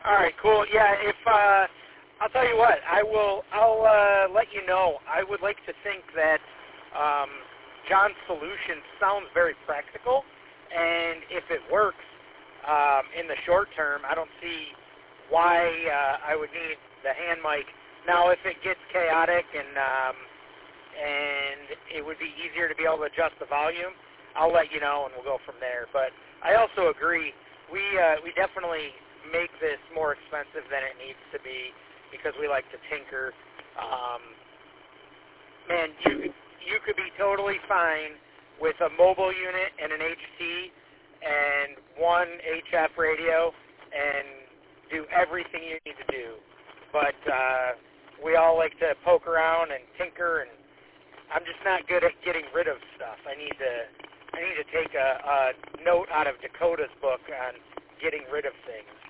All right, cool. Yeah, if I'll tell you what, I'll let you know. I would like to think that John's solution sounds very practical, and if it works in the short term, I don't see why I would need the hand mic. Now, if it gets chaotic and it would be easier to be able to adjust the volume, I'll let you know and we'll go from there. But I also agree, we definitely make this more expensive than it needs to be because we like to tinker. Man, you could be totally fine with a mobile unit and an HT and one HF radio and do everything you need to do. But we all like to poke around and tinker, and I'm just not good at getting rid of stuff. I need to take a note out of Dakota's book on getting rid of things.